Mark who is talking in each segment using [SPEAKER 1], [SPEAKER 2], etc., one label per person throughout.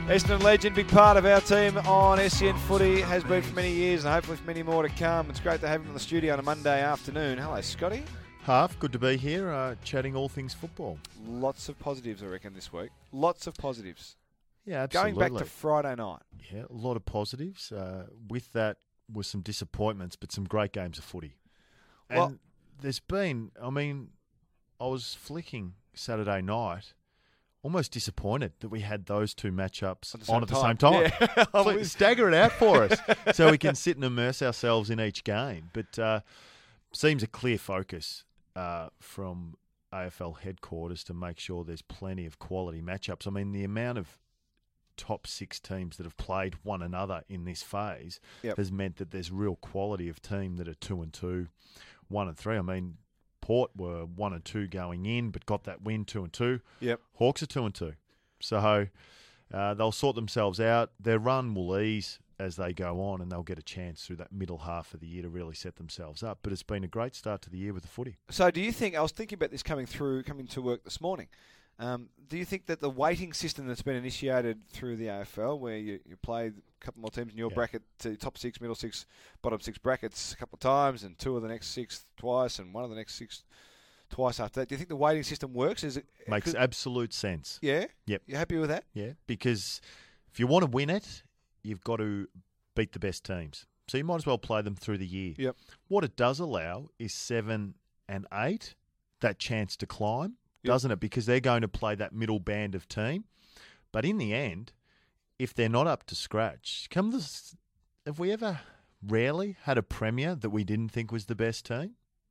[SPEAKER 1] Essendon legend, big part of our team on SEN Footy, has been for many years and hopefully for many more to come. It's great to have him in the studio on a Monday afternoon. Hello, Scotty.
[SPEAKER 2] Half, good to be here, chatting all things football.
[SPEAKER 1] Lots of positives, I reckon, this week. Lots of positives.
[SPEAKER 2] Yeah, absolutely.
[SPEAKER 1] Going back to Friday night.
[SPEAKER 2] Yeah, a lot of positives. With that was some disappointments, but some great games of footy. And there's been, I was flicking Saturday night, almost disappointed that we had those two matchups on at the same time. Yeah. Stagger it out for us so we can sit and immerse ourselves in each game. But seems a clear focus from AFL headquarters to make sure there's plenty of quality matchups. I mean, the amount of top six teams that have played one another in this phase has meant that there's real quality of team that are 2-2, 1-3. I mean, Port were 1-2 going in, but got that win 2-2.
[SPEAKER 1] Yep.
[SPEAKER 2] Hawks are 2-2. So they'll sort themselves out. Their run will ease as they go on, and they'll get a chance through that middle half of the year to really set themselves up. But it's been a great start to the year with the footy.
[SPEAKER 1] So do you think, I was thinking about this coming to work this morning, do you think that the weighting system that's been initiated through the AFL, where you play a couple more teams in your bracket, to top six, middle six, bottom six brackets a couple of times, and two of the next six twice, and one of the next six twice after that, do you think the weighting system works?
[SPEAKER 2] Makes absolute sense.
[SPEAKER 1] Yeah?
[SPEAKER 2] Yep.
[SPEAKER 1] You happy with that?
[SPEAKER 2] Yeah, because if you want to win it, you've got to beat the best teams. So you might as well play them through the year.
[SPEAKER 1] Yep.
[SPEAKER 2] What it does allow is 7 and 8, that chance to climb, doesn't it? Because they're going to play that middle band of team. But in the end, if they're not up to scratch, have we ever rarely had a premier that we didn't think was the best team?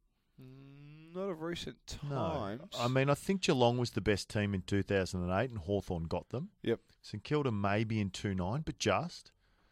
[SPEAKER 1] Not of recent times.
[SPEAKER 2] No. I mean, I think Geelong was the best team in 2008 and Hawthorn got them.
[SPEAKER 1] Yep.
[SPEAKER 2] St Kilda maybe in 2009, but just.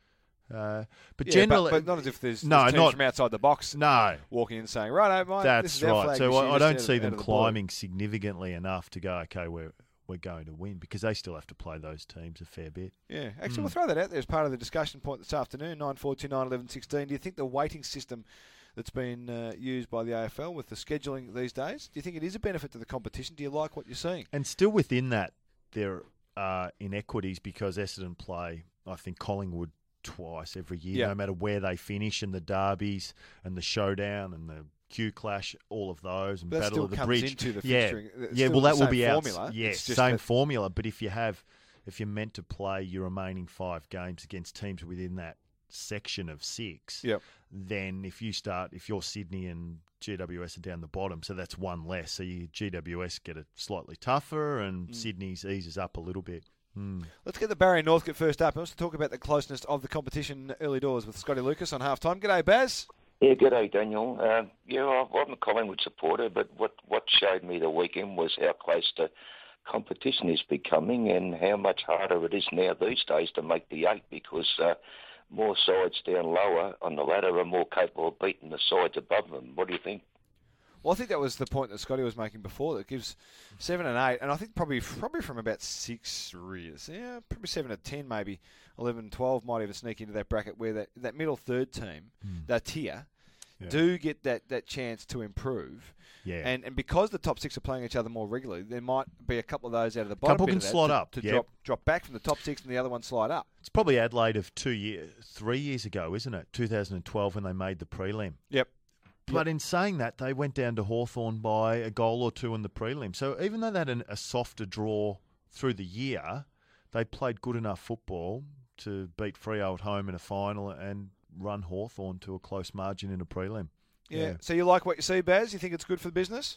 [SPEAKER 2] But
[SPEAKER 1] generally, but not as if there's teams from outside the box.
[SPEAKER 2] No,
[SPEAKER 1] walking in saying, "Right, mate,
[SPEAKER 2] that's
[SPEAKER 1] this is our
[SPEAKER 2] right."
[SPEAKER 1] flag.
[SPEAKER 2] So I don't see them climbing significantly enough to go, okay, we're going to win, because they still have to play those teams a fair bit.
[SPEAKER 1] Yeah, actually, we'll throw that out there as part of the discussion point this afternoon. 9-4-2-9, 11-16. Do you think the weighting system that's been used by the AFL with the scheduling these days, do you think it is a benefit to the competition? Do you like what you're seeing?
[SPEAKER 2] And still within that, there are inequities because Essendon play, I think, Collingwood twice every year, no matter where they finish, and the derbies and the showdown and the Q Clash, all of those, and
[SPEAKER 1] but
[SPEAKER 2] Battle of the Bridge.
[SPEAKER 1] Into the fixturing.
[SPEAKER 2] Well, that will be
[SPEAKER 1] formula.
[SPEAKER 2] out. Yes, same formula. But if you're meant to play your remaining 5 games against teams within that section of 6, then if you're Sydney and GWS are down the bottom, so that's one less. So you GWS get it slightly tougher, and Sydney's eases up a little bit.
[SPEAKER 1] Let's get the Barry Northcote first up. Let's talk about the closeness of the competition early doors with Scotty Lucas on halftime. G'day, Baz.
[SPEAKER 3] Yeah, g'day, Daniel. I'm a Collingwood supporter, but what showed me the weekend was how close the competition is becoming and how much harder it is now these days to make the 8, because more sides down lower on the ladder are more capable of beating the sides above them. What do you think?
[SPEAKER 1] Well, I think that was the point that Scotty was making before. That gives 7 and 8, and I think probably from about 6 years, probably 7 to 10, maybe 11, 12 might even sneak into that bracket where that middle third team, that tier, do get that chance to improve.
[SPEAKER 2] Yeah.
[SPEAKER 1] And because the top 6 are playing each other more regularly, there might be a couple of those out of the bottom.
[SPEAKER 2] Couple can slide up
[SPEAKER 1] to drop back from the top 6, and the other one slide up.
[SPEAKER 2] It's probably Adelaide of 3 years ago, isn't it? 2012 when they made the prelim.
[SPEAKER 1] Yep.
[SPEAKER 2] But in saying that, they went down to Hawthorn by a goal or two in the prelim. So even though they had a softer draw through the year, they played good enough football to beat Freo at home in a final and run Hawthorn to a close margin in a prelim.
[SPEAKER 1] Yeah. So you like what you see, Baz? You think it's good for the business?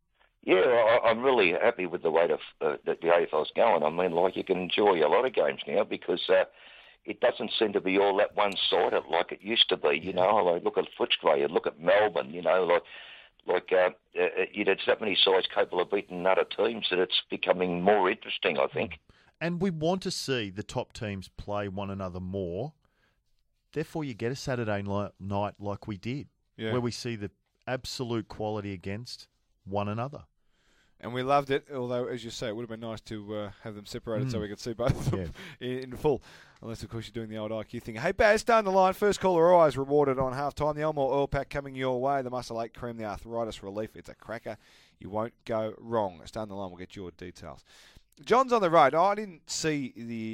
[SPEAKER 3] Yeah, I'm really happy with the way that the AFL's going. I mean, you can enjoy a lot of games now because it doesn't seem to be all that one-sided like it used to be. Look at Footscray and look at Melbourne. There's that many sides capable of beating other teams that it's becoming more interesting, I think.
[SPEAKER 2] And we want to see the top teams play one another more. Therefore, you get a Saturday night like we did, where we see the absolute quality against one another.
[SPEAKER 1] And we loved it, although, as you say, it would have been nice to have them separated so we could see both of them in full. Unless, of course, you're doing the old IQ thing. Hey, Baz, down the line, first caller always rewarded on halftime. The Elmore Oil Pack coming your way. The Muscle 8 Cream, the Arthritis Relief. It's a cracker. You won't go wrong. Stay on the line. We'll get your details. John's on the road. I haven't seen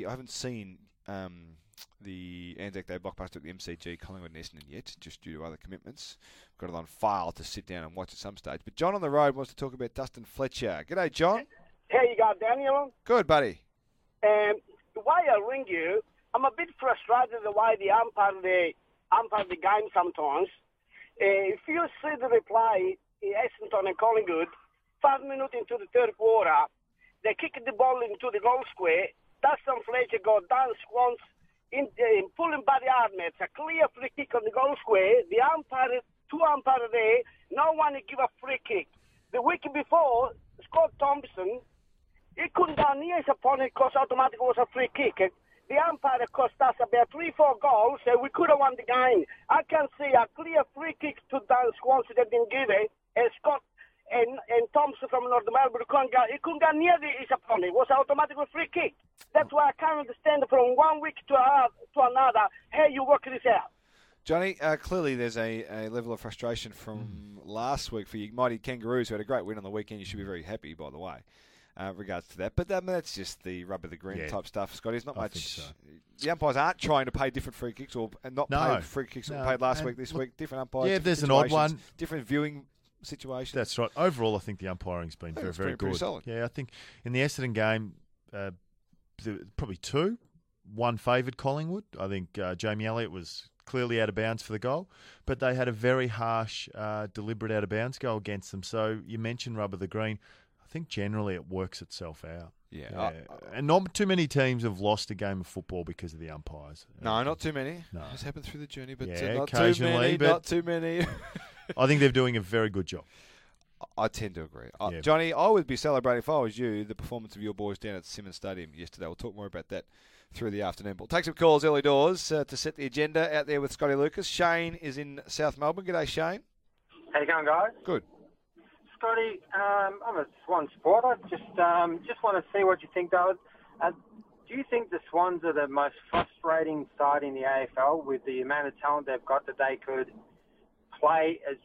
[SPEAKER 1] the Anzac Day blockbuster at the MCG Collingwood and Essendon yet, just due to other commitments. Got it on file to sit down and watch at some stage. But John on the road wants to talk about Dustin Fletcher. G'day, John.
[SPEAKER 4] How you go, Daniel?
[SPEAKER 1] Good, buddy.
[SPEAKER 4] The way I ring you, I'm a bit frustrated the way they umpire the game sometimes. If you see the replay in Essendon and Collingwood, 5 minutes into the third quarter, they kicked the ball into the goal square. Dustin Fletcher got down once, pulling by the arm. It's a clear free kick on the goal square. The umpire, two umpires there, no one give a free kick. The week before, Scott Thompson, he couldn't go near his opponent because automatically was a free kick. The umpire cost us about 3-4 goals, so we could have won the game. I can see a clear free kick to Dan Swansea that didn't give it, and Scott and Thompson from North Melbourne he couldn't go near his opponent. It was an automatic free kick. That's why I can't understand from 1 week to another how you work this out.
[SPEAKER 1] Johnny, clearly there's a level of frustration from last week for your mighty Kangaroos, who had a great win on the weekend. You should be very happy, by the way, regards to that. But that's just the rub of the green type stuff, Scotty. It's not much. So. The umpires aren't trying to pay different free kicks pay free kicks that were paid last week, this week. Different umpires.
[SPEAKER 2] Yeah, there's an odd one.
[SPEAKER 1] Different viewing situations.
[SPEAKER 2] That's right. Overall, I think the umpiring's been very good.
[SPEAKER 1] Pretty solid.
[SPEAKER 2] Yeah, I think in the Essendon game, probably two. One favoured Collingwood. I think Jamie Elliott was clearly out of bounds for the goal, but they had a very harsh, deliberate out of bounds goal against them. So you mentioned rub of the green. I think generally it works itself out.
[SPEAKER 1] Yeah.
[SPEAKER 2] And not too many teams have lost a game of football because of the umpires.
[SPEAKER 1] No, not too many.
[SPEAKER 2] No.
[SPEAKER 1] It's happened through the journey, but
[SPEAKER 2] yeah,
[SPEAKER 1] not
[SPEAKER 2] occasionally,
[SPEAKER 1] not too many.
[SPEAKER 2] I think they're doing a very good job.
[SPEAKER 1] I tend to agree.
[SPEAKER 2] Yeah.
[SPEAKER 1] Johnny, I would be celebrating, if I was you, the performance of your boys down at Simmons Stadium yesterday. We'll talk more about that through the afternoon. We'll take some calls early doors to set the agenda out there with Scotty Lucas. Shane is in South Melbourne. G'day, Shane.
[SPEAKER 5] How you going, guys?
[SPEAKER 1] Good.
[SPEAKER 5] Scotty, I'm a Swan supporter. Just want to see what you think, though. Do you think the Swans are the most frustrating side in the AFL with the amount of talent they've got that they could play as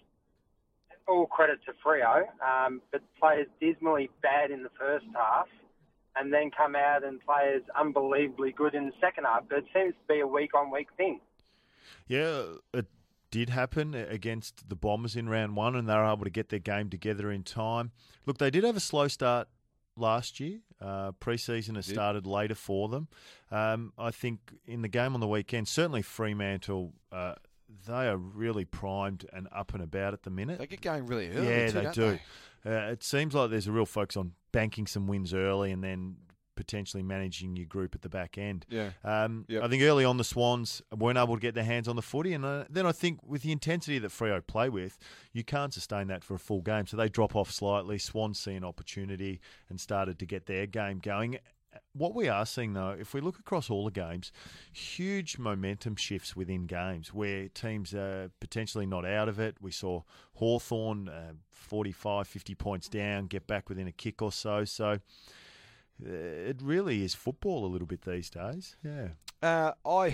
[SPEAKER 5] all credit to Freo, but play as dismally bad in the first half and then come out and play as unbelievably good in the second half? But it seems to be a week-on-week thing.
[SPEAKER 2] Yeah, it did happen against the Bombers in round one, and they were able to get their game together in time. Look, they did have a slow start last year. Pre-season has started later for them. I think in the game on the weekend, certainly Fremantle, they are really primed and up and about at the minute.
[SPEAKER 1] They get going really early.
[SPEAKER 2] Yeah,
[SPEAKER 1] too,
[SPEAKER 2] they
[SPEAKER 1] don't
[SPEAKER 2] do. It seems like there's a real focus on banking some wins early and then potentially managing your group at the back end.
[SPEAKER 1] Yeah.
[SPEAKER 2] I think early on the Swans weren't able to get their hands on the footy, and then I think with the intensity that Freo play with, you can't sustain that for a full game. So they drop off slightly. Swans see an opportunity and started to get their game going. What we are seeing, though, if we look across all the games, huge momentum shifts within games where teams are potentially not out of it. We saw Hawthorn 45, 50 points down, get back within a kick or so. So it really is football a little bit these days. Yeah.
[SPEAKER 1] I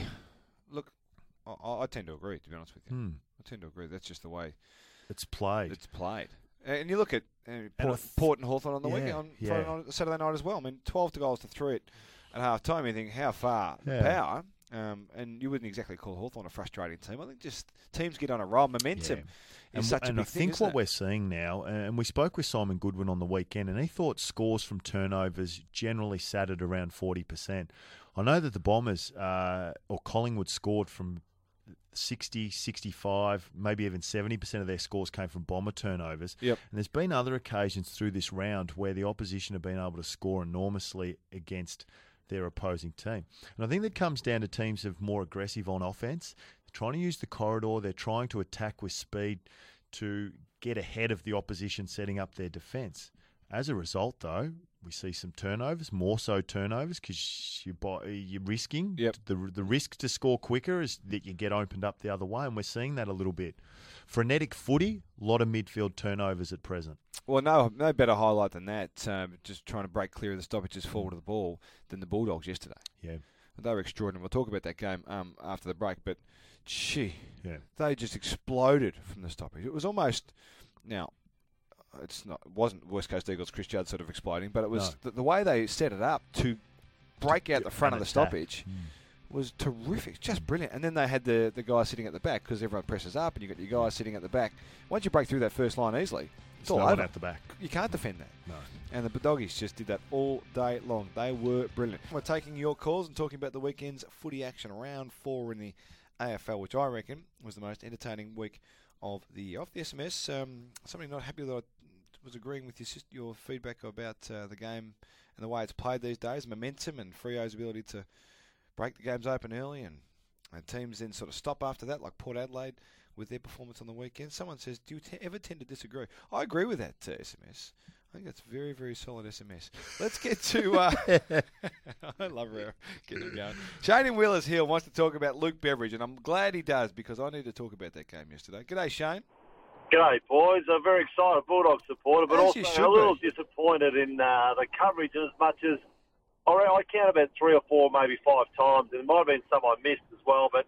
[SPEAKER 1] tend to agree, to be honest with you. I tend to agree. That's just the way
[SPEAKER 2] it's played.
[SPEAKER 1] And you look at Port and Hawthorn on the weekend, on Saturday night as well. I mean, 12 goals to 3 at half time. You think, how far? Power. And you wouldn't exactly call Hawthorn a frustrating team. I think just teams get on a roll. Momentum is such a big thing.
[SPEAKER 2] I think what we're seeing now, and we spoke with Simon Goodwin on the weekend, and he thought scores from turnovers generally sat at around 40%. I know that the Bombers or Collingwood scored from 60, 65, maybe even 70% of their scores came from Bomber turnovers.
[SPEAKER 1] Yep.
[SPEAKER 2] And there's been other occasions through this round where the opposition have been able to score enormously against their opposing team. And I think that comes down to teams that are more aggressive on offense. They're trying to use the corridor. They're trying to attack with speed to get ahead of the opposition setting up their defence. As a result, though, we see some turnovers, more so turnovers, because you're risking.
[SPEAKER 1] Yep.
[SPEAKER 2] The risk to score quicker is that you get opened up the other way, and we're seeing that a little bit. Frenetic footy, a lot of midfield turnovers at present.
[SPEAKER 1] Well, no better highlight than that, just trying to break clear of the stoppages forward of the ball, than the Bulldogs yesterday.
[SPEAKER 2] Yeah.
[SPEAKER 1] They were extraordinary. We'll talk about that game after the break, but they just exploded from the stoppage. It was almost, now, it wasn't West Coast Eagles Chris Judd sort of exploding, but it was the way they set it up to break out the front of the stoppage was terrific, just brilliant. And then they had the guy sitting at the back because everyone presses up, and you got your guys sitting at the back. Once you break through that first line easily, it's all over.
[SPEAKER 2] At the back.
[SPEAKER 1] You can't defend that.
[SPEAKER 2] No.
[SPEAKER 1] And the Doggies just did that all day long. They were brilliant. We're taking your calls and talking about the weekend's footy action. Round 4 in the AFL, which I reckon was the most entertaining week of the year. Off the SMS, somebody not happy that I was agreeing with your feedback about the game and the way it's played these days, momentum and Freo's ability to break the games open early and teams then sort of stop after that, like Port Adelaide with their performance on the weekend. Someone says, do you ever tend to disagree? I agree with that SMS. I think that's very, very solid SMS. Let's get to... I love her getting it going. Shane in Wheelers Hill wants to talk about Luke Beveridge, and I'm glad he does because I need to talk about that game yesterday. G'day, Shane.
[SPEAKER 6] G'day, boys. I'm very excited Bulldog supporter, but also a little disappointed in the coverage as much as I count about 3 or 4, maybe 5 times, and it might have been some I missed as well, but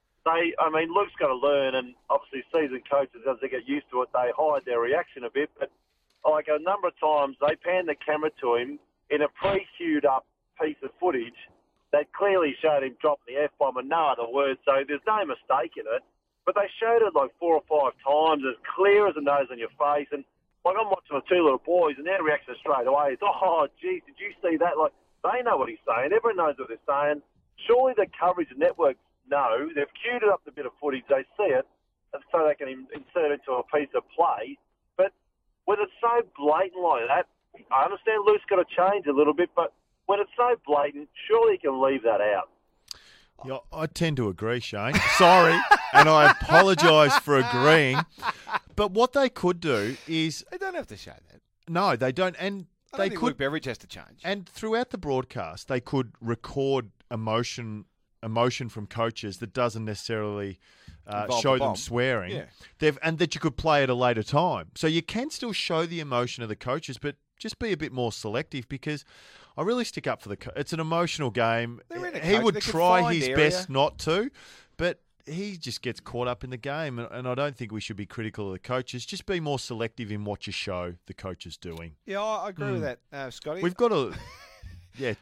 [SPEAKER 6] Luke's got to learn, and obviously seasoned coaches, as they get used to it, they hide their reaction a bit, but like a number of times, they panned the camera to him in a pre-queued up piece of footage that clearly showed him dropping the F-bomb and no other words, so there's no mistake in it. But they showed it like 4 or 5 times, as clear as a nose on your face. And like I'm watching my 2 little boys, and their reaction straight away is, "Oh, geez, did you see that?" Like they know what he's saying. Everyone knows what they're saying. Surely the coverage networks know. They've queued up the bit of footage. They see it, and so they can insert it into a piece of play. But when it's so blatant like that, I understand Luke's got to change a little bit, but when it's so blatant, surely he can leave that out.
[SPEAKER 2] Yeah, I tend to agree, Shane. Sorry, and I apologise for agreeing. But what they could do is...
[SPEAKER 1] They don't have to show that.
[SPEAKER 2] No, they don't. And
[SPEAKER 1] I don't think Luke Beveridge has to change.
[SPEAKER 2] And throughout the broadcast, they could record emotion from coaches that doesn't necessarily show them swearing.
[SPEAKER 1] Yeah.
[SPEAKER 2] And that you could play at a later time. So you can still show the emotion of the coaches, but just be a bit more selective because... I really stick up for it's an emotional game. He would try his best not to, but he just gets caught up in the game. And I don't think we should be critical of the coaches. Just be more selective in what you show the coaches doing.
[SPEAKER 1] Yeah, I agree with that, Scotty.
[SPEAKER 2] We've got to... Yeah.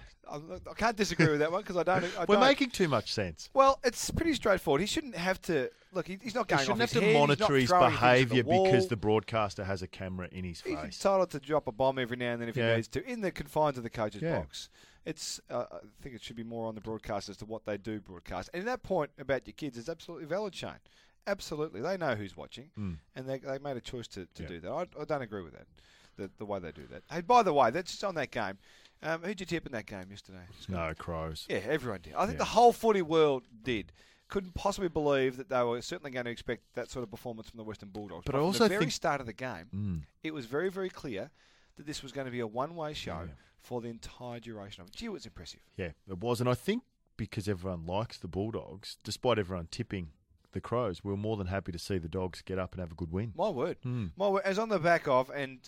[SPEAKER 1] I can't disagree with that one because I don't.
[SPEAKER 2] We're making too much sense.
[SPEAKER 1] Well, it's pretty straightforward. He shouldn't have to. Look, he's not going.
[SPEAKER 2] He shouldn't
[SPEAKER 1] off
[SPEAKER 2] have
[SPEAKER 1] his
[SPEAKER 2] to
[SPEAKER 1] head.
[SPEAKER 2] monitor his behaviour because the broadcaster has a camera in his face.
[SPEAKER 1] He's entitled to drop a bomb every now and then if he needs to, in the confines of the coach's box. It's. I think it should be more on the broadcast as to what they do broadcast. And that point about your kids is absolutely valid, Shane. Absolutely, they know who's watching, and they made a choice to do that. I don't agree with that. The way they do that. Hey, by the way, that's just on that game. Who'd you tip in that game yesterday?
[SPEAKER 2] No, Crows.
[SPEAKER 1] Yeah, everyone did. I think the whole footy world did. Couldn't possibly believe that they were certainly going to expect that sort of performance from the Western Bulldogs.
[SPEAKER 2] But I
[SPEAKER 1] from
[SPEAKER 2] also
[SPEAKER 1] the very start of the game, it was very, very clear that this was going to be a one-way show for the entire duration of it. Gee, it was impressive.
[SPEAKER 2] Yeah, it was. And I think because everyone likes the Bulldogs, despite everyone tipping the Crows, we were more than happy to see the Dogs get up and have a good win.
[SPEAKER 1] My word. My word. As on the back of, and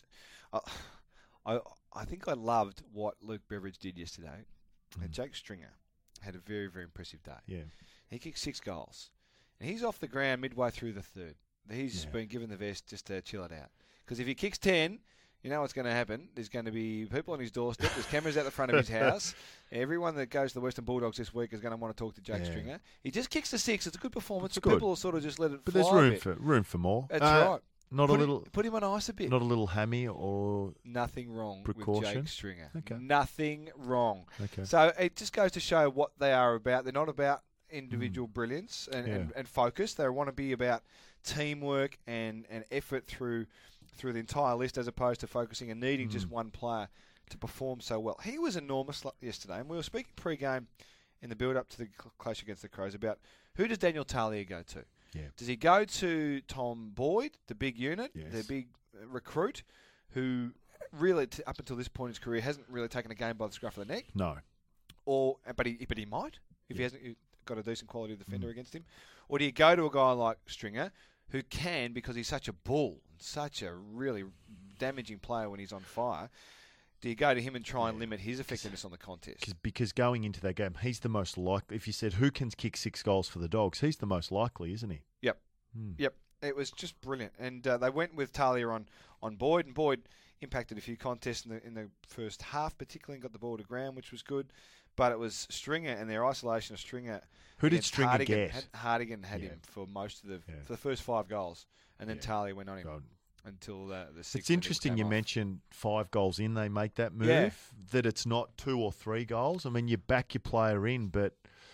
[SPEAKER 1] I think I loved what Luke Beveridge did yesterday. And Jake Stringer had a very, very impressive day.
[SPEAKER 2] Yeah.
[SPEAKER 1] He kicked 6 goals. And he's off the ground midway through the third. He's been given the vest just to chill it out. Because if he kicks 10, you know what's going to happen. There's going to be people on his doorstep. There's cameras out the front of his house. Everyone that goes to the Western Bulldogs this week is going to want to talk to Jake Stringer. He just kicks the 6. It's a good performance.
[SPEAKER 2] It's good.
[SPEAKER 1] People will sort of just let it
[SPEAKER 2] but
[SPEAKER 1] fly
[SPEAKER 2] there's room for more.
[SPEAKER 1] That's right.
[SPEAKER 2] Put
[SPEAKER 1] him on ice a bit.
[SPEAKER 2] Not a little hammy or
[SPEAKER 1] nothing wrong
[SPEAKER 2] precaution?
[SPEAKER 1] With Jake Stringer.
[SPEAKER 2] Okay.
[SPEAKER 1] Nothing wrong.
[SPEAKER 2] Okay.
[SPEAKER 1] So it just goes to show what they are about. They're not about individual brilliance and focus. They want to be about teamwork and effort through the entire list as opposed to focusing and needing just one player to perform so well. He was enormous yesterday, and we were speaking pre-game in the build-up to the clash against the Crows about who does Daniel Talia go to?
[SPEAKER 2] Yeah.
[SPEAKER 1] Does he go to Tom Boyd, the big unit, the big recruit, who really, up until this point in his career, hasn't really taken a game by the scruff of the neck?
[SPEAKER 2] No.
[SPEAKER 1] But he might, if he hasn't got a decent quality defender against him. Or do you go to a guy like Stringer, who can, because he's such a bull, such a really damaging player when he's on fire, do you go to him and try and limit his effectiveness on the contest?
[SPEAKER 2] Because going into that game, he's the most likely. If you said who can kick 6 goals for the Dogs, he's the most likely, isn't he?
[SPEAKER 1] Yep. Yep. It was just brilliant. And they went with Talia on Boyd, and Boyd impacted a few contests in the first half, particularly, and got the ball to ground, which was good. But it was Stringer and their isolation of Stringer.
[SPEAKER 2] Who did Stringer
[SPEAKER 1] Hardigan
[SPEAKER 2] get?
[SPEAKER 1] Hardigan had him for most of for the first 5 goals, and then Talia went on him until the 6th.
[SPEAKER 2] It's interesting you mentioned 5 goals in, they make that move, that it's not 2 or 3 goals. I mean, you back your player in, but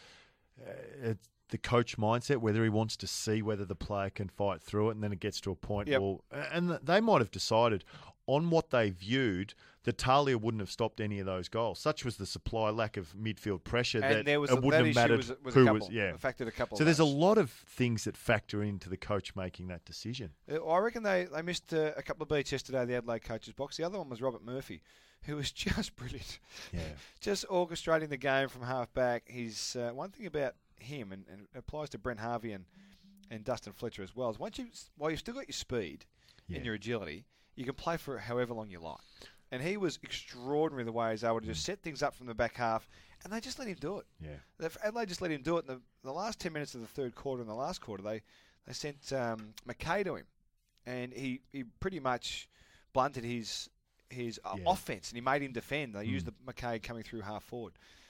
[SPEAKER 2] it's the coach mindset, whether he wants to see whether the player can fight through it, and then it gets to a point, and they might have decided on what they viewed that Talia wouldn't have stopped any of those goals. Such was the supply, lack of midfield pressure,
[SPEAKER 1] and
[SPEAKER 2] that it wouldn't have mattered who was.
[SPEAKER 1] Affected a couple.
[SPEAKER 2] So there's a lot of things that factor into the coach making that decision.
[SPEAKER 1] I reckon they missed a couple of beats yesterday, the Adelaide coach's box. The other one was Robert Murphy, who was just brilliant.
[SPEAKER 2] Yeah.
[SPEAKER 1] Just orchestrating the game from half back. He's one thing about him, and it applies to Brent Harvey and Dustin Fletcher as well, is while you've still got your speed and your agility, you can play for however long you like. And he was extraordinary the way he's able to just set things up from the back half, and they just let him do it.
[SPEAKER 2] Yeah.
[SPEAKER 1] Adelaide just let him do it. In the last 10 minutes of the third quarter and the last quarter, they sent McKay to him, and he pretty much blunted his offense, and he made him defend. They used the McKay coming through half forward.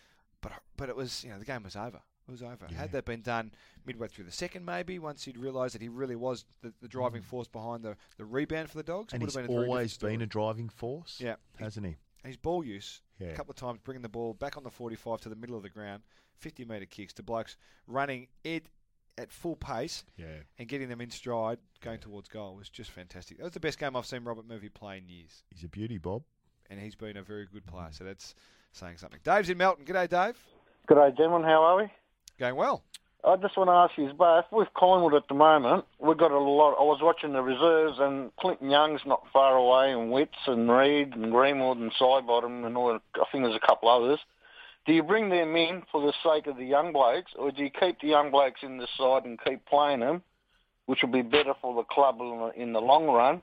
[SPEAKER 1] But it was, the game was over. It was over. Yeah. Had that been done midway through the second, maybe, once he'd realised that he really was the driving force behind the rebound for the Dogs.
[SPEAKER 2] And he's always been a driving force, hasn't he?
[SPEAKER 1] And his ball use, a couple of times bringing the ball back on the 45 to the middle of the ground, 50-metre kicks to blokes running it at full pace and getting them in stride, going towards goal was just fantastic. That was the best game I've seen Robert Murphy play in years.
[SPEAKER 2] He's a beauty, Bob.
[SPEAKER 1] And he's been a very good player, so that's saying something. Dave's in Melton. G'day, Dave.
[SPEAKER 7] G'day, gentlemen. How are we?
[SPEAKER 1] Going well.
[SPEAKER 7] I just want to ask you both, with Collingwood at the moment, we've got a lot. I was watching the reserves, and Clinton Young's not far away, and Witts and Reid and Greenwood and Sidebottom and all. I think there's a couple others. Do you bring them in for the sake of the young blokes, or do you keep the young blokes in the side and keep playing them, which will be better for the club in the long run?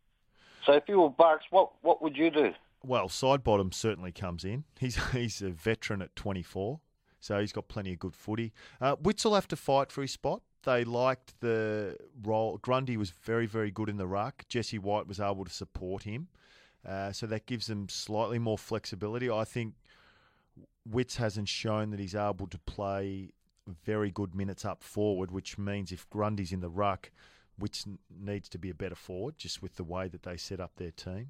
[SPEAKER 7] So if you were Bucks, what would you do?
[SPEAKER 2] Well, Sidebottom certainly comes in. He's a veteran at 24. So he's got plenty of good footy. Witts will have to fight for his spot. They liked the role. Grundy was very, very good in the ruck. Jesse White was able to support him. So that gives them slightly more flexibility. I think Witts hasn't shown that he's able to play very good minutes up forward, which means if Grundy's in the ruck, Witts needs to be a better forward, just with the way that they set up their team.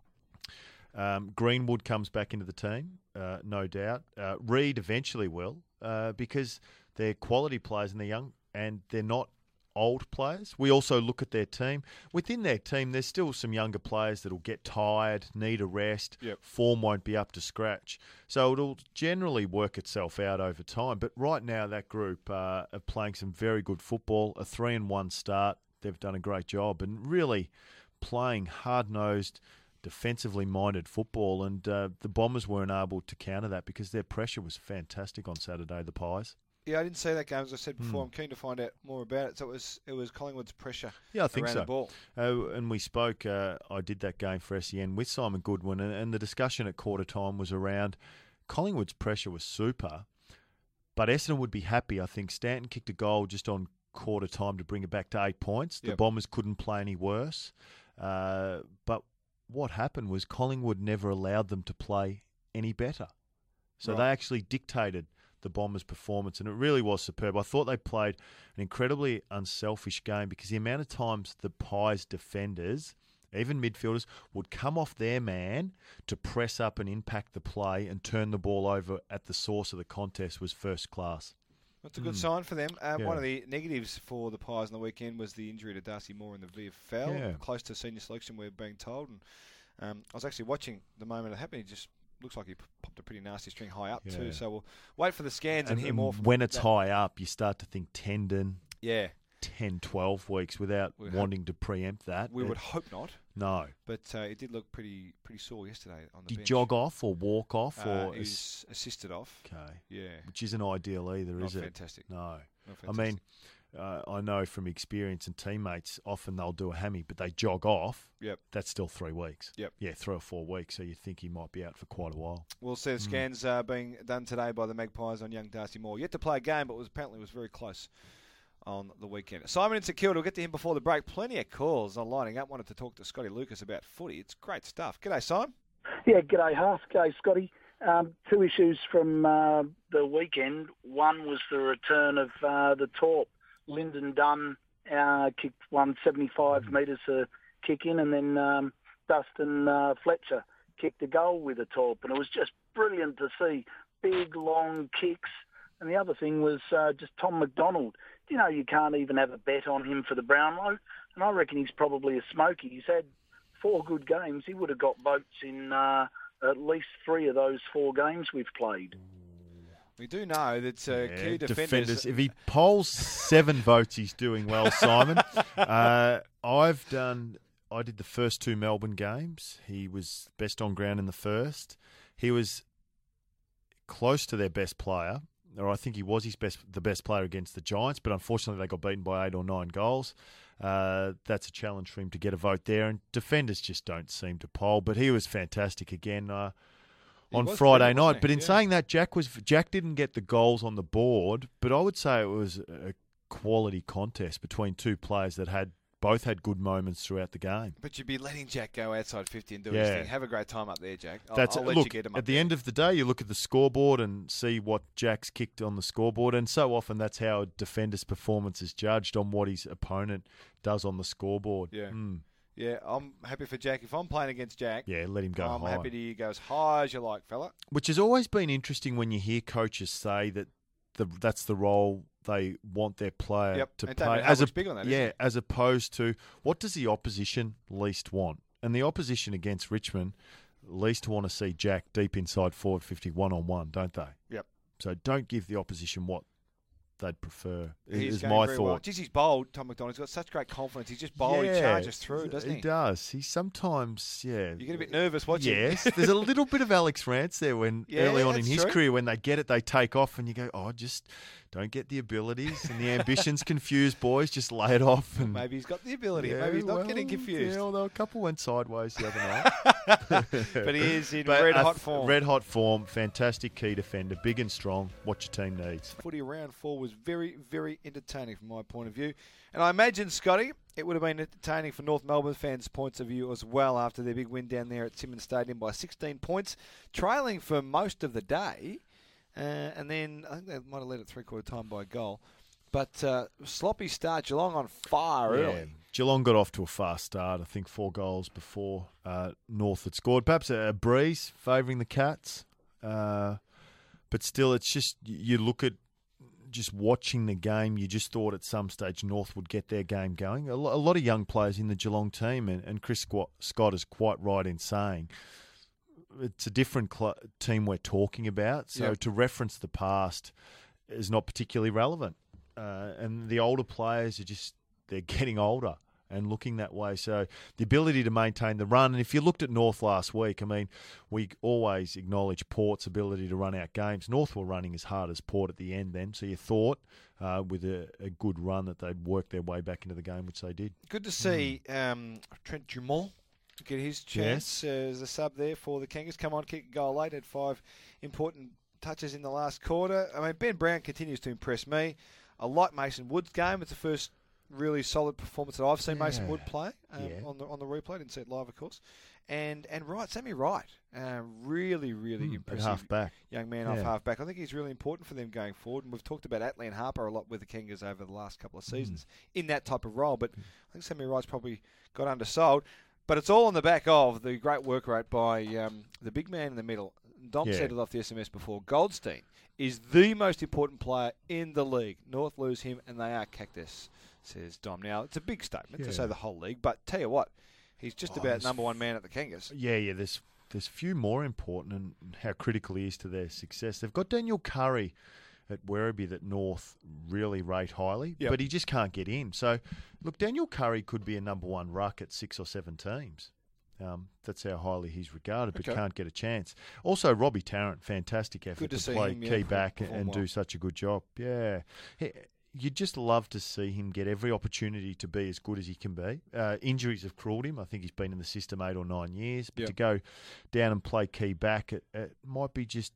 [SPEAKER 2] Greenwood comes back into the team, no doubt. Reid eventually will, because they're quality players and they're young and they're not old players. We also look at their team. Within their team, there's still some younger players that will get tired, need a rest, form won't be up to scratch. So it'll generally work itself out over time. But right now, that group are playing some very good football, a 3-1 start. They've done a great job and really playing hard-nosed, defensively minded football, and the Bombers weren't able to counter that because their pressure was fantastic on Saturday, the Pies.
[SPEAKER 1] Yeah, I didn't see that game, as I said before. I'm keen to find out more about it. So it was Collingwood's pressure
[SPEAKER 2] I think
[SPEAKER 1] around
[SPEAKER 2] so.
[SPEAKER 1] the ball.
[SPEAKER 2] And we spoke, I did that game for SEN with Simon Goodwin, and the discussion at quarter time was around Collingwood's pressure was super, but Essendon would be happy. I think Stanton kicked a goal just on quarter time to bring it back to 8 points. The Bombers couldn't play any worse. But what happened was Collingwood never allowed them to play any better. So they actually dictated the Bombers' performance, and it really was superb. I thought they played an incredibly unselfish game because the amount of times the Pies defenders, even midfielders, would come off their man to press up and impact the play and turn the ball over at the source of the contest was first class.
[SPEAKER 1] That's a good sign for them. One of the negatives for the Pies on the weekend was the injury to Darcy Moore in the VFL, close to senior selection, we're being told. And I was actually watching the moment it happened. He just looks like he popped a pretty nasty string high up too. So we'll wait for the scans and hear more from
[SPEAKER 2] when it's high up, you start to think tendon. 10, 12 weeks without wanting to preempt that.
[SPEAKER 1] We would hope not.
[SPEAKER 2] No.
[SPEAKER 1] But it did look pretty sore yesterday on the bench.
[SPEAKER 2] Did he jog off or walk off? Or
[SPEAKER 1] he was assisted off.
[SPEAKER 2] Okay.
[SPEAKER 1] Yeah.
[SPEAKER 2] Which isn't ideal either, is it?
[SPEAKER 1] Not fantastic.
[SPEAKER 2] No.
[SPEAKER 1] Not fantastic.
[SPEAKER 2] I mean, I know from experience and teammates, often they'll do a hammy, but they jog off.
[SPEAKER 1] Yep.
[SPEAKER 2] That's still 3 weeks.
[SPEAKER 1] Yep.
[SPEAKER 2] Yeah, 3 or 4 weeks, so you think he might be out for quite a while.
[SPEAKER 1] We'll see the scans being done today by the Magpies on young Darcy Moore. Yet to play a game, but apparently was very close on the weekend. Simon in St Kilda, we'll get to him before the break. Plenty of calls on lining up. Wanted to talk to Scotty Lucas about footy. It's great stuff. G'day, Simon.
[SPEAKER 8] Yeah, g'day, Huff. G'day, Scotty. Two issues from the weekend. One was the return of the Torp. Lyndon Dunn kicked 175 metres to kick in, and then Dustin Fletcher kicked a goal with a Torp. And it was just brilliant to see big, long kicks. And the other thing was just Tom McDonald. You know, you can't even have a bet on him for the Brownlow. And I reckon he's probably a smoky. He's had 4 good games. He would have got votes in at least 3 of those 4 games we've played.
[SPEAKER 1] We do know that key defenders...
[SPEAKER 2] If he polls 7 votes, he's doing well, Simon. I did the first 2 Melbourne games. He was best on ground in the first. He was close to their best player, or I think he was the best player against the Giants, but unfortunately they got beaten by 8 or 9 goals. That's a challenge for him to get a vote there, and defenders just don't seem to poll. But he was fantastic again on Friday night. But in saying that, Jack didn't get the goals on the board, but I would say it was a quality contest between 2 players that both had good moments throughout the game.
[SPEAKER 1] But you'd be letting Jack go outside 50 and do his thing. Have a great time up there, Jack. I'll let you get him up
[SPEAKER 2] at the end of the day, you look at the scoreboard and see what Jack's kicked on the scoreboard, and so often that's how a defender's performance is judged, on what his opponent does on the scoreboard.
[SPEAKER 1] Yeah. Yeah, I'm happy for Jack. If I'm playing against Jack,
[SPEAKER 2] let him go high.
[SPEAKER 1] I'm happy to go as high as you like, fella.
[SPEAKER 2] Which has always been interesting when you hear coaches say that that's the role they want their player to play.
[SPEAKER 1] Big on that,
[SPEAKER 2] as opposed to what does the opposition least want? And the opposition against Richmond least want to see Jack deep inside forward 50 1-on-1, don't they?
[SPEAKER 1] Yep.
[SPEAKER 2] So don't give the opposition what they'd prefer,
[SPEAKER 1] is
[SPEAKER 2] my thought.
[SPEAKER 1] Well. Geez, he's bold, Tom McDonald. He's got such great confidence. He's just bold. He charges through, doesn't he?
[SPEAKER 2] He does. He sometimes, You
[SPEAKER 1] get a bit nervous watching.
[SPEAKER 2] Yes. There's a little bit of Alex Rance there early on in his career when they get it, they take off, and you go, just don't get the abilities and the ambitions confused, boys. Just lay it off. And
[SPEAKER 1] maybe he's got the ability. Maybe he's not getting confused.
[SPEAKER 2] Yeah, although a couple went sideways the other night.
[SPEAKER 1] But he is in red-hot form.
[SPEAKER 2] Red-hot form. Fantastic key defender. Big and strong. What your team needs.
[SPEAKER 1] Footy round 4 was very, very entertaining from my point of view. And I imagine, Scotty, it would have been entertaining for North Melbourne fans' points of view as well after their big win down there at Simmons Stadium by 16 points, trailing for most of the day. And then I think they might have led at 3/4 time by a goal. But sloppy start, Geelong on fire early.
[SPEAKER 2] Geelong got off to a fast start. I think 4 goals before North had scored. Perhaps a breeze favouring the Cats. But still, it's just, you look at just watching the game, you just thought at some stage North would get their game going. A lot of young players in the Geelong team, and Chris Scott is quite right in saying it's a different team we're talking about. So to reference the past is not particularly relevant. And the older players they're getting older and looking that way. So the ability to maintain the run. And if you looked at North last week, I mean, we always acknowledge Port's ability to run out games. North were running as hard as Port at the end then. So you thought with a good run that they'd work their way back into the game, which they did.
[SPEAKER 1] Good to see Trent Dumont get his chance as a sub there for the Kangas. Come on, kick a goal late, had 5 important touches in the last quarter. I mean, Ben Brown continues to impress me. I like Mason Wood's game. It's the first really solid performance that I've seen Mason Wood play on the replay. Didn't see it live, of course. And Sammy Wright, really impressive
[SPEAKER 2] half-back.
[SPEAKER 1] Young man off half-back. I think he's really important for them going forward. And we've talked about Atley and Harper a lot with the Kangas over the last couple of seasons in that type of role. But I think Sammy Wright's probably got undersold. But it's all on the back of the great work rate by the big man in the middle. Dom said it off the SMS before. Goldstein is the most important player in the league. North lose him, and they are cactus, says Dom. Now, it's a big statement to say the whole league, but tell you what, he's just about number one man at the Kangas.
[SPEAKER 2] Yeah, there's few more important and how critical he is to their success. They've got Daniel Curry at Werribee that North really rate highly, but he just can't get in. So, look, Daniel Curry could be a number 1 ruck at 6 or 7 teams. That's how highly he's regarded, but can't get a chance. Also, Robbie Tarrant, fantastic effort to play key back and do such a good job. Yeah. You'd just love to see him get every opportunity to be as good as he can be. Injuries have cruelled him. I think he's been in the system 8 or 9 years. But to go down and play key back, it might be just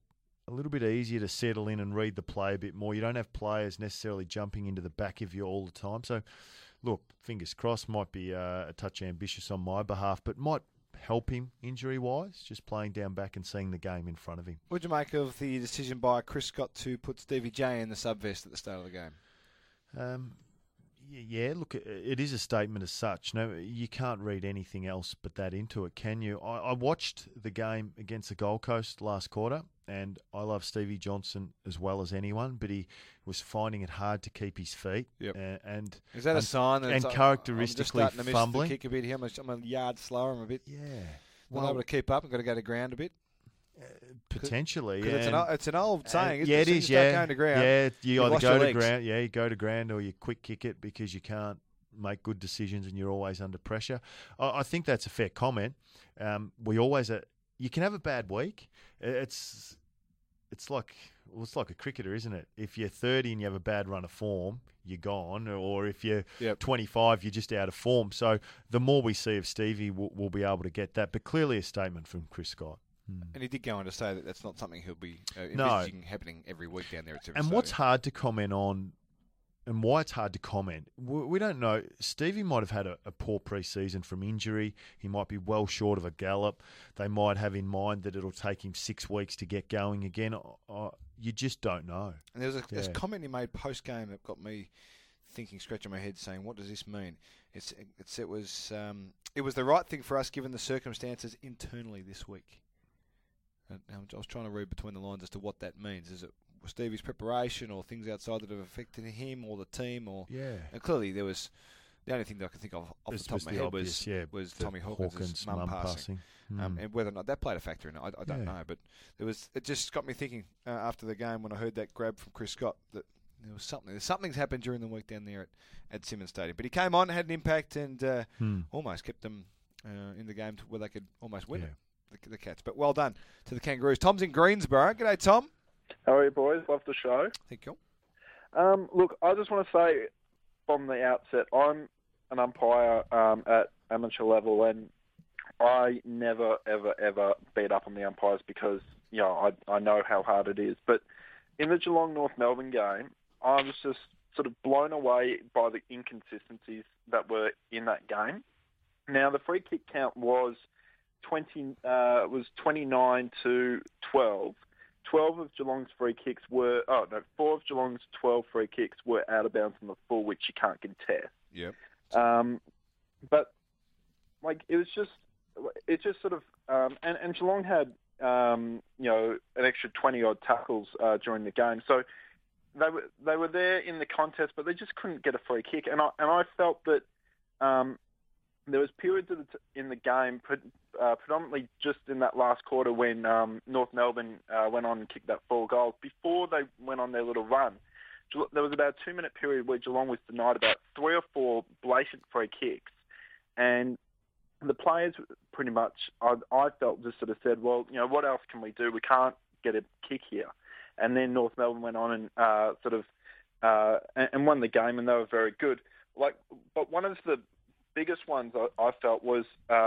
[SPEAKER 2] a little bit easier to settle in and read the play a bit more. You don't have players necessarily jumping into the back of you all the time. So, look, fingers crossed, might be a touch ambitious on my behalf, but might help him injury-wise, just playing down back and seeing the game in front of him.
[SPEAKER 1] What do you make of the decision by Chris Scott to put Stevie J in the sub-vest at the start of the game?
[SPEAKER 2] Yeah, look, it is a statement as such. No, you can't read anything else but that into it, can you? I watched the game against the Gold Coast last quarter, and I love Stevie Johnson as well as anyone, but he was finding it hard to keep his feet.
[SPEAKER 1] Yep.
[SPEAKER 2] And
[SPEAKER 1] is that a sign that
[SPEAKER 2] characteristically
[SPEAKER 1] I'm just starting to
[SPEAKER 2] fumbling?
[SPEAKER 1] Miss the kick a bit here. I'm a yard slower. I'm a bit.
[SPEAKER 2] Yeah.
[SPEAKER 1] Not able to keep up. I've got to go to ground a bit.
[SPEAKER 2] Potentially,
[SPEAKER 1] it's an old saying.
[SPEAKER 2] Yeah, it is. Yeah,
[SPEAKER 1] going to ground,
[SPEAKER 2] you either go to ground. Yeah, you go to ground, or you quick kick it because you can't make good decisions and you're always under pressure. I think that's a fair comment. We always you can have a bad week. It's like a cricketer, isn't it? If you're 30 and you have a bad run of form, you're gone. Or if you're 25, you're just out of form. So the more we see of Stevie, we'll be able to get that. But clearly a statement from Chris Scott.
[SPEAKER 1] And he did go on to say that that's not something he'll be envisaging happening every week down there at Severn
[SPEAKER 2] And what's hard to comment on, and why it's hard to comment, we don't know. Stevie might have had a poor pre-season from injury. He might be well short of a gallop. They might have in mind that it'll take him 6 weeks to get going again. You just don't know.
[SPEAKER 1] And there was a comment he made post-game that got me thinking, scratching my head, saying, what does this mean? It was the right thing for us given the circumstances internally this week. I was trying to read between the lines as to what that means. Is it Stevie's preparation or things outside that have affected him or the team? And clearly there was the only thing that I can think of off the top of my head was Tommy Hawkins' mum passing. And whether or not that played a factor in it, I don't know. But it just got me thinking after the game when I heard that grab from Chris Scott that there was something's happened during the week down there at Simmons Stadium. But he came on, had an impact, and almost kept them in the game to where they could almost win it. The Cats. But well done to the Kangaroos. Tom's in Greensboro. G'day, Tom.
[SPEAKER 9] How are you, boys? Love the show.
[SPEAKER 1] Thank you.
[SPEAKER 9] Look, I just want to say from the outset, I'm an umpire at amateur level, and I never, ever, ever beat up on the umpires because, I know how hard it is. But in the Geelong North Melbourne game, I was just sort of blown away by the inconsistencies that were in that game. Now, the free kick count was 29 to 12. 4 of Geelong's 12 free kicks were out of bounds on the full, which you can't contest.
[SPEAKER 1] Yep.
[SPEAKER 9] But it just sort of, and Geelong had an extra 20 odd tackles during the game, so they were there in the contest, but they just couldn't get a free kick, and I felt that there was periods in the game, predominantly just in that last quarter when North Melbourne went on and kicked that 4 goals. Before they went on their little run, there was about a 2-minute period where Geelong was denied about 3 or 4 blatant free kicks. And the players pretty much, I felt, just sort of said, well, what else can we do? We can't get a kick here. And then North Melbourne went on and and won the game, and they were very good. But one of the biggest ones I felt was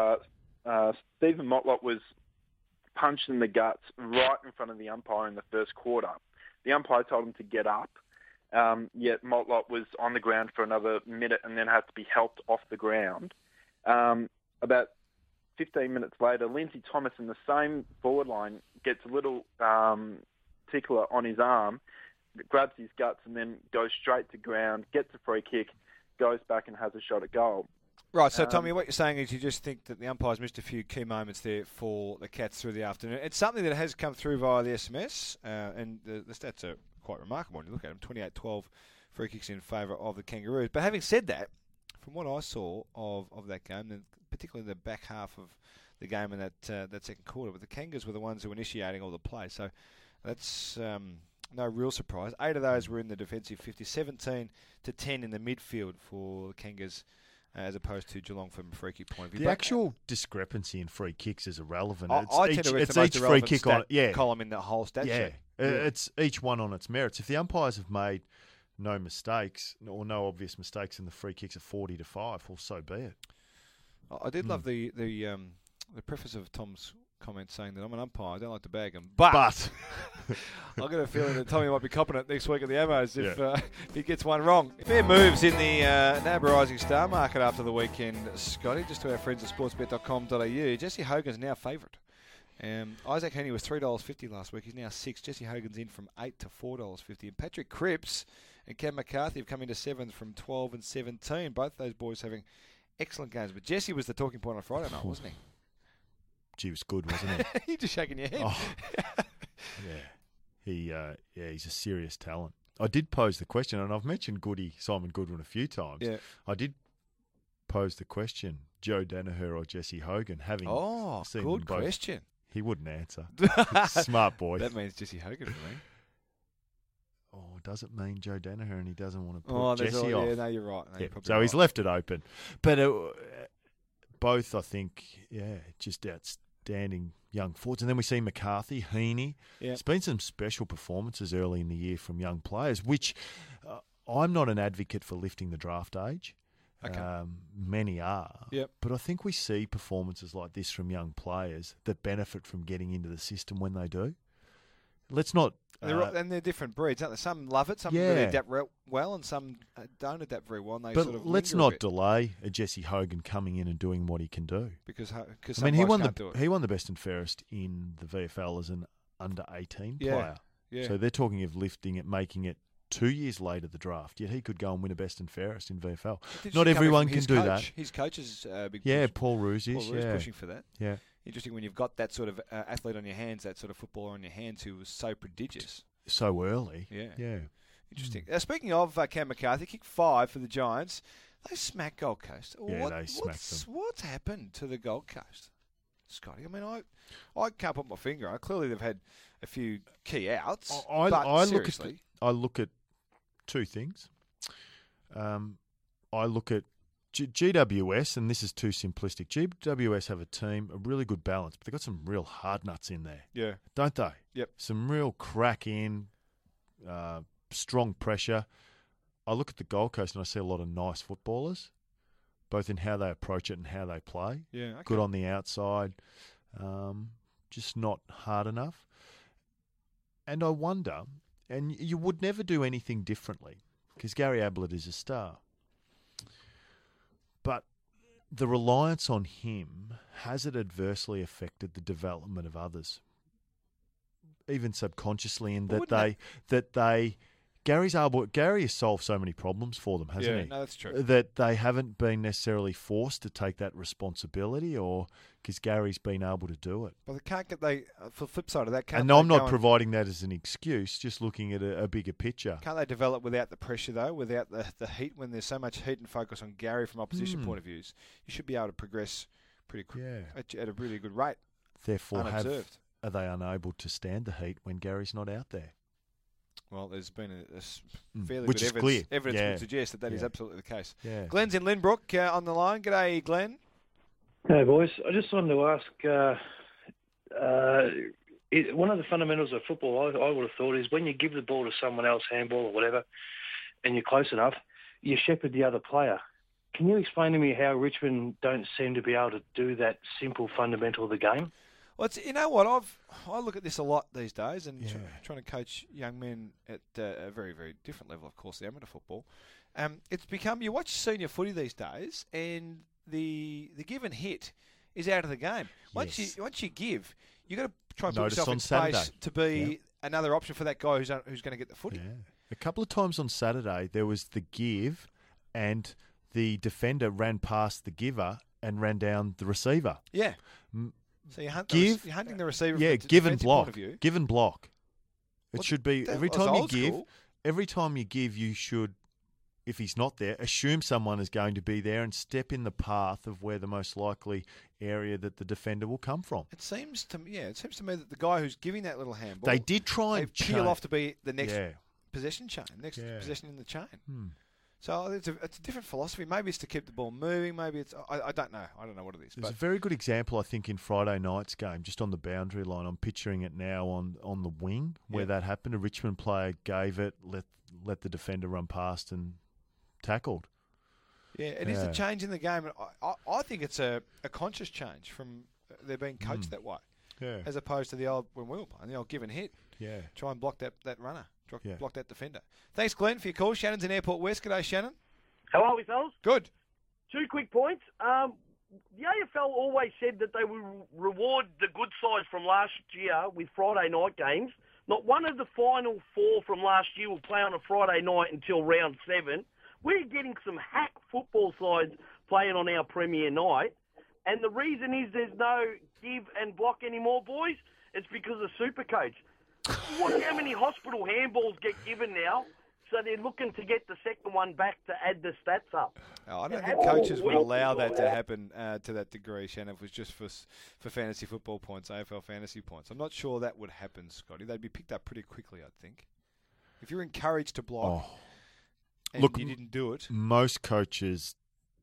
[SPEAKER 9] Stephen Motlop was punched in the guts right in front of the umpire in the first quarter. The umpire told him to get up, yet Motlop was on the ground for another minute and then had to be helped off the ground. About 15 minutes later, Lindsay Thomas in the same forward line gets a little tickler on his arm, grabs his guts and then goes straight to ground, gets a free kick, goes back and has a shot at goal.
[SPEAKER 1] Right, so Tommy, what you're saying is you just think that the umpires missed a few key moments there for the Cats through the afternoon. It's something that has come through via the SMS, and the stats are quite remarkable when you look at them. 28-12 free kicks in favour of the Kangaroos. But having said that, from what I saw of that game, and particularly the back half of the game in that second quarter, but the Kangas were the ones who were initiating all the play. So that's no real surprise. 8 of those were in the defensive 50, 17-10 in the midfield for the Kangas, as opposed to Geelong from a free kick point of view.
[SPEAKER 2] The actual discrepancy in free kicks is irrelevant.
[SPEAKER 1] I tend to read the most free kick column in the whole stat sheet.
[SPEAKER 2] It's each one on its merits. If the umpires have made no mistakes or no obvious mistakes and the free kicks are 40-5, well, so be it.
[SPEAKER 1] I did love the preface of Tom's comment saying that I'm an umpire. I don't like to bag them. But I've got a feeling that Tommy might be copping it next week at the Ammos if he gets one wrong. Fair moves in the NAB Rising Star market after the weekend, Scotty. Just to our friends at sportsbet.com.au. Jesse Hogan's now favourite. Isaac Heaney was $3.50 last week. He's now $6. Jesse Hogan's in from $8 to $4.50. And Patrick Cripps and Cam McCarthy have come into 7th from 12 and 17. Both those boys having excellent games. But Jesse was the talking point on Friday night, wasn't he?
[SPEAKER 2] He was good, wasn't he?
[SPEAKER 1] You're just shaking your head.
[SPEAKER 2] He's a serious talent. I did pose the question, and I've mentioned Simon Goodwin a few times.
[SPEAKER 1] Yeah.
[SPEAKER 2] I did pose the question, Joe Danaher or Jesse Hogan, having seen
[SPEAKER 1] good
[SPEAKER 2] them both.
[SPEAKER 1] question.
[SPEAKER 2] He wouldn't answer. Smart boy.
[SPEAKER 1] That means Jesse Hogan for me.
[SPEAKER 2] Oh, does it mean Joe Danaher and he doesn't want to put Jesse off?
[SPEAKER 1] Yeah, no, you're right. No,
[SPEAKER 2] so he's left it open. But both, I think, just outstanding young forwards. And then we see McCarthy, Heaney. Yeah. It's been some special performances early in the year from young players, which I'm not an advocate for lifting the draft age. Okay. Many are.
[SPEAKER 1] Yep.
[SPEAKER 2] But I think we see performances like this from young players that benefit from getting into the system when they do. Let's not...
[SPEAKER 1] and they're different breeds, aren't they? Some love it, some really adapt well, and some don't adapt very well. And
[SPEAKER 2] but let's not delay a Jesse Hogan coming in and doing what he can do.
[SPEAKER 1] Because
[SPEAKER 2] he won the best and fairest in the VFL as an under-18 player.
[SPEAKER 1] Yeah.
[SPEAKER 2] So they're talking of lifting it, making it 2 years later the draft. Yet he could go and win a best and fairest in VFL. Not everyone can do that.
[SPEAKER 1] His coach is big.
[SPEAKER 2] Yeah, Paul Roos is.
[SPEAKER 1] Paul Roos pushing for that.
[SPEAKER 2] Yeah.
[SPEAKER 1] Interesting when you've got that sort of athlete on your hands, that sort of footballer on your hands who was so prodigious.
[SPEAKER 2] So early.
[SPEAKER 1] Yeah. Interesting. Speaking of Cam McCarthy, kick 5 for the Giants. They smacked Gold Coast.
[SPEAKER 2] They smacked them.
[SPEAKER 1] What's happened to the Gold Coast, Scotty? I mean, I can't put my finger on it. Clearly they've had a few key outs. I
[SPEAKER 2] look at two things. I look at GWS, and this is too simplistic. GWS have a team, a really good balance, but they've got some real hard nuts in there.
[SPEAKER 1] Yeah.
[SPEAKER 2] Don't they?
[SPEAKER 1] Yep.
[SPEAKER 2] Some real crack in, strong pressure. I look at the Gold Coast and I see a lot of nice footballers, both in how they approach it and how they play.
[SPEAKER 1] Yeah. Okay.
[SPEAKER 2] Good on the outside, just not hard enough. And I wonder, and you would never do anything differently, because Gary Ablett is a star. But the reliance on him, has it adversely affected the development of others? Even subconsciously, in Gary has solved so many problems for them, hasn't he?
[SPEAKER 1] Yeah, no, that's true.
[SPEAKER 2] That they haven't been necessarily forced to take that responsibility, or because Gary's been able to do it.
[SPEAKER 1] But for the flip side of that,
[SPEAKER 2] and I'm not providing that as an excuse, just looking at a bigger picture.
[SPEAKER 1] Can't they develop without the pressure, though, without the heat? When there's so much heat and focus on Gary from opposition point of views, you should be able to progress pretty quick at a really good rate.
[SPEAKER 2] Therefore, are they unable to stand the heat when Gary's not out there?
[SPEAKER 1] Well, there's been a fairly
[SPEAKER 2] Which
[SPEAKER 1] good
[SPEAKER 2] is
[SPEAKER 1] evidence would suggest that is absolutely the case.
[SPEAKER 2] Yeah.
[SPEAKER 1] Glenn's in Lynbrook on the line. G'day, Glenn.
[SPEAKER 10] Hey, boys. I just wanted to ask, one of the fundamentals of football, I would have thought, is when you give the ball to someone else, handball or whatever, and you're close enough, you shepherd the other player. Can you explain to me how Richmond don't seem to be able to do that simple fundamental of the game?
[SPEAKER 1] Well, you know what? I look at this a lot these days, and trying to coach young men at a very, very different level, of course, the amateur football. It's become, you watch senior footy these days, and the give and hit is out of the game. Once you give, you got to try and put yourself in space to be another option for that guy who's going to get the footy.
[SPEAKER 2] Yeah. A couple of times on Saturday, there was the give, and the defender ran past the giver and ran down the receiver.
[SPEAKER 1] Yeah. So you're hunting the receiver.
[SPEAKER 2] Yeah,
[SPEAKER 1] from
[SPEAKER 2] give and block.
[SPEAKER 1] Point of view.
[SPEAKER 2] Give and block. It should be every time you give, you should, if he's not there, assume someone is going to be there and step in the path of where the most likely area that the defender will come from.
[SPEAKER 1] It seems to me that the guy who's giving that little handball,
[SPEAKER 2] they did try and
[SPEAKER 1] peel off to be the next possession chain, possession in the chain. So it's a different philosophy. Maybe it's to keep the ball moving. Maybe it's I don't know. I don't know what it is.
[SPEAKER 2] There's a very good example, I think, in Friday night's game, just on the boundary line. I'm picturing it now on the wing where that happened. A Richmond player gave it, let the defender run past and tackled.
[SPEAKER 1] Yeah, it is a change in the game. I think it's a conscious change from they're being coached that way. as opposed to the old, when we were playing, the old give and hit.
[SPEAKER 2] Yeah.
[SPEAKER 1] Try and block that runner,
[SPEAKER 2] Yeah.
[SPEAKER 1] block that defender. Thanks, Glenn, for your call. Shannon's in Airport West. G'day, Shannon.
[SPEAKER 11] How are we, fellas?
[SPEAKER 1] Good.
[SPEAKER 11] 2 quick points. The AFL always said that they would reward the good sides from last year with Friday night games. Not one of the final 4 from last year will play on a Friday night until round 7. We're getting some hack football sides playing on our premiere night. And the reason is there's no give and block anymore, boys. It's because of Supercoach. Look how many hospital handballs get given now. So they're looking to get the second one back to add the stats up.
[SPEAKER 1] I don't think coaches would allow that to happen to that degree, Shannon, if it was just for fantasy football points, AFL fantasy points. I'm not sure that would happen, Scotty. They'd be picked up pretty quickly, I think. If you're encouraged to block and you didn't do it.
[SPEAKER 2] Most coaches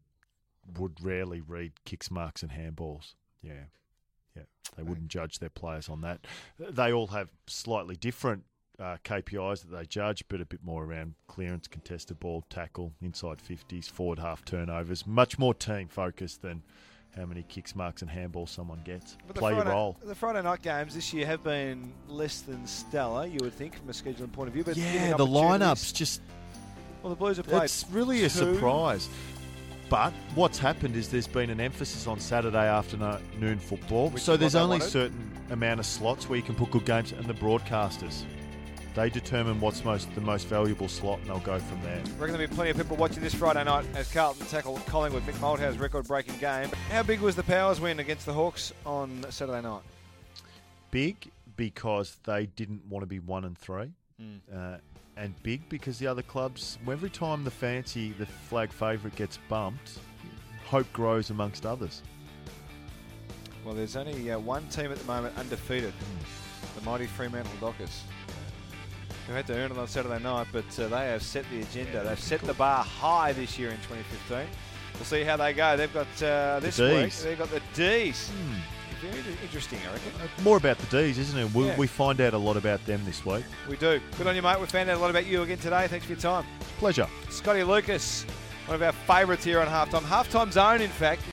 [SPEAKER 2] would rarely read kicks, marks and handballs. Yeah. They wouldn't judge their players on that. They all have slightly different KPIs that they judge, but a bit more around clearance, contested ball, tackle, inside 50s, forward half turnovers. Much more team focused than how many kicks, marks and handballs someone gets. Play your role.
[SPEAKER 1] The Friday night games this year have been less than stellar, you would think, from a scheduling point of view. But
[SPEAKER 2] the lineups just...
[SPEAKER 1] Well, the Blues have played.
[SPEAKER 2] It's really a surprise. But what's happened is there's been an emphasis on Saturday afternoon football. So there's only a certain amount of slots where you can put good games, and the broadcasters, they determine what's the most valuable slot, and they'll go from there.
[SPEAKER 1] I reckon there'll be plenty of people watching this Friday night as Carlton tackle Collingwood. Mick Malthouse record-breaking game. How big was the Powers win against the Hawks on Saturday night?
[SPEAKER 2] Big because they didn't want to be 1-3. And big because the other clubs, every time the flag favourite gets bumped, hope grows amongst others.
[SPEAKER 1] Well, there's only one team at the moment undefeated, the mighty Fremantle Dockers, who had to earn it on Saturday night, but they have set the agenda. They've set the bar high this year in 2015. We'll see how they go. They've got this week, they've got the D's. Very interesting, I reckon.
[SPEAKER 2] More about the D's, isn't it? We find out a lot about them this week.
[SPEAKER 1] We do. Good on you, mate. We found out a lot about you again today. Thanks for your time.
[SPEAKER 2] Pleasure.
[SPEAKER 1] Scotty Lucas, one of our favourites here on Halftime. Halftime Zone, in fact.